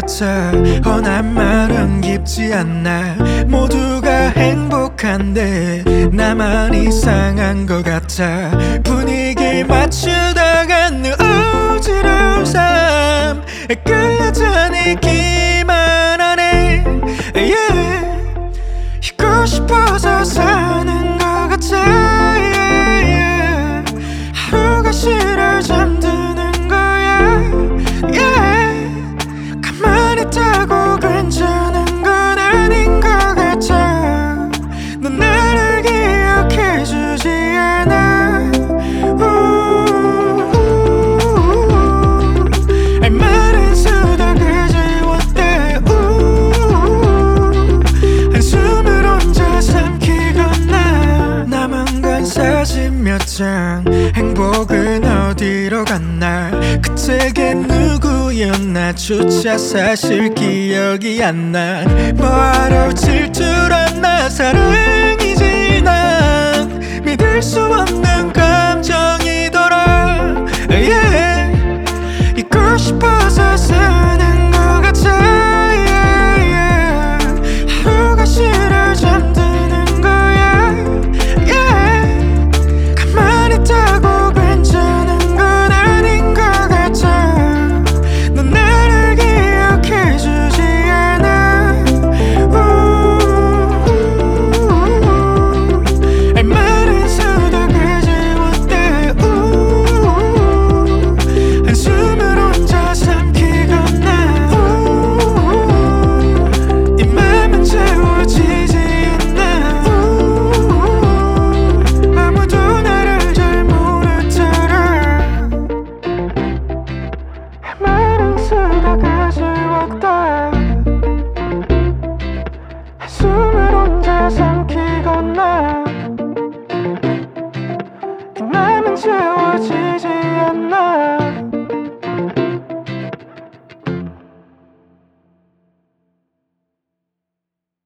같아. 난 말은 깊지 않나. 모두가 행복한데 나만 이상한 것 같아. 분위기 맞추다가 늘 어지러운 삶 끌려 다니기만 하네. yeah. 잊고 싶어서 사는 것 같아. yeah. 하루가 싫어 잠드는 거야. yeah. 가만히 있다고 괜찮은 건 아닌 것 같아. 넌 나를 기억해주지 않아. 말은 수다가 지웠대. 한숨을 혼자 삼키거나. 남은 건 사진 몇 장. 행복은 어디로 갔나. 그때게 누구였나조차 사실 기억이 안 나. 뭐하러 질투했나. 사랑이지 난 믿을 수 없는 감정이더라. yeah.